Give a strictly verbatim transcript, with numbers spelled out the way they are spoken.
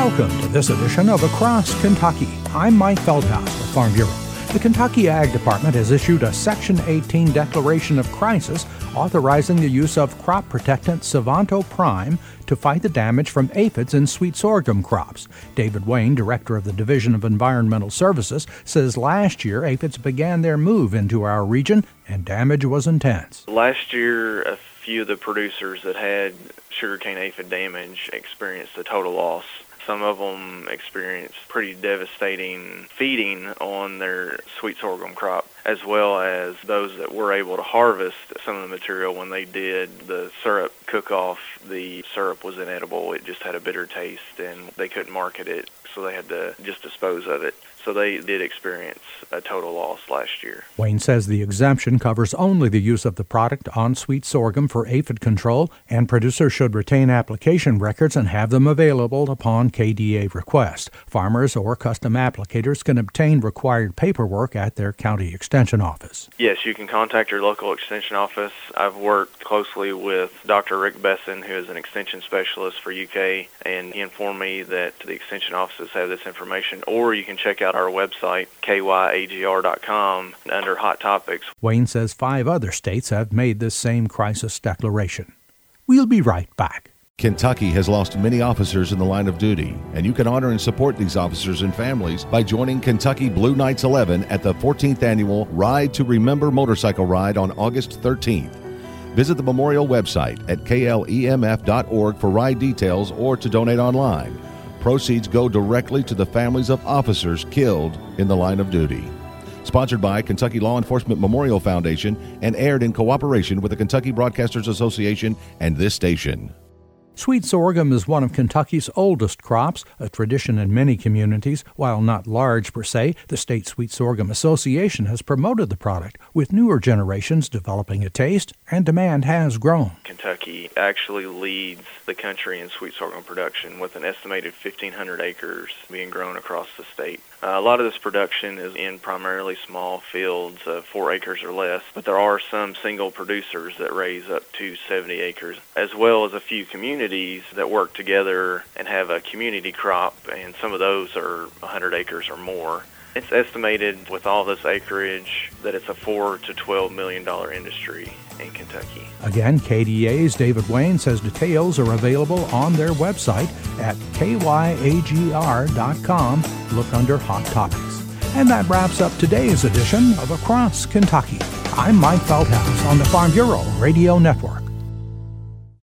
Welcome to this edition of Across Kentucky. I'm Mike Feldhaus with Farm Bureau. The Kentucky Ag Department has issued a Section eighteen declaration of crisis authorizing the use of crop protectant Savanto Prime to fight the damage from aphids in sweet sorghum crops. David Wayne, director of the Division of Environmental Services, says last year aphids began their move into our region and damage was intense. Last year, a few of the producers that had sugarcane aphid damage experienced a total loss. Some of them experienced pretty devastating feeding on their sweet sorghum crop, as well as those that were able to harvest some of the material. When they did the syrup cook-off, the syrup was inedible. It just had a bitter taste, and they couldn't market it, so they had to just dispose of it. So they did experience a total loss last year. Wayne says the exemption covers only the use of the product on sweet sorghum for aphid control, and producers should retain application records and have them available upon K D A request. Farmers or custom applicators can obtain required paperwork at their county extension office. Yes, you can contact your local extension office. I've worked closely with Doctor Rick Besson, who is an extension specialist for U K, and he informed me that the extension offices have this information, or you can check out our website, K Y A G R dot com, under Hot Topics. Wayne says five other states have made this same crisis declaration. We'll be right back. Kentucky has lost many officers in the line of duty, and you can honor and support these officers and families by joining Kentucky Blue Knights eleven at the fourteenth Annual Ride to Remember motorcycle ride on August thirteenth. Visit the memorial website at K L E M F dot org for ride details or to donate online. Proceeds go directly to the families of officers killed in the line of duty. Sponsored by Kentucky Law Enforcement Memorial Foundation and aired in cooperation with the Kentucky Broadcasters Association and this station. Sweet sorghum is one of Kentucky's oldest crops, a tradition in many communities. While not large per se, the State Sweet Sorghum Association has promoted the product, with newer generations developing a taste, and demand has grown. Kentucky actually leads the country in sweet sorghum production, with an estimated fifteen hundred acres being grown across the state. Uh, a lot of this production is in primarily small fields of four acres or less, but there are some single producers that raise up to seventy acres, as well as a few communities that work together and have a community crop, and some of those are one hundred acres or more. It's estimated with all this acreage that it's a four to twelve million dollar industry in Kentucky. Again, K D A's David Wayne says details are available on their website at K Y A G R dot com. Look under Hot Topics. And that wraps up today's edition of Across Kentucky. I'm Mike Feldhaus on the Farm Bureau Radio Network.